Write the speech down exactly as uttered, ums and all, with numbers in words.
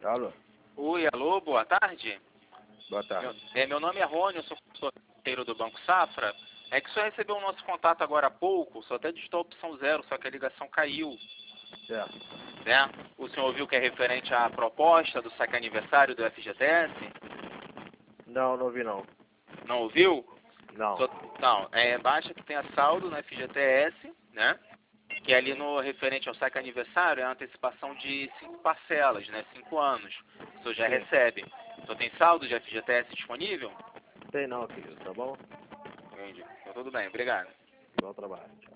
Alô? Oi, alô, boa tarde. Boa tarde. Meu, é, meu nome é Rony, eu sou consultor do Banco Safra. É que o senhor recebeu o nosso contato agora há pouco, só até digitou a opção zero, só que a ligação caiu. Certo. Né? O senhor ouviu que é referente à proposta do saque aniversário do F G T S? Não, não vi não. Não ouviu? Não. Só, não, é, baixa que tenha saldo no F G T S, né? Que ali no referente ao saque aniversário é a antecipação de cinco parcelas, né? Cinco anos. O senhor já Sim. recebe. O senhor tem saldo de F G T S disponível? Tem não, filho. Tá bom? Entendi. Então tudo bem, obrigado. Bom trabalho. Tchau.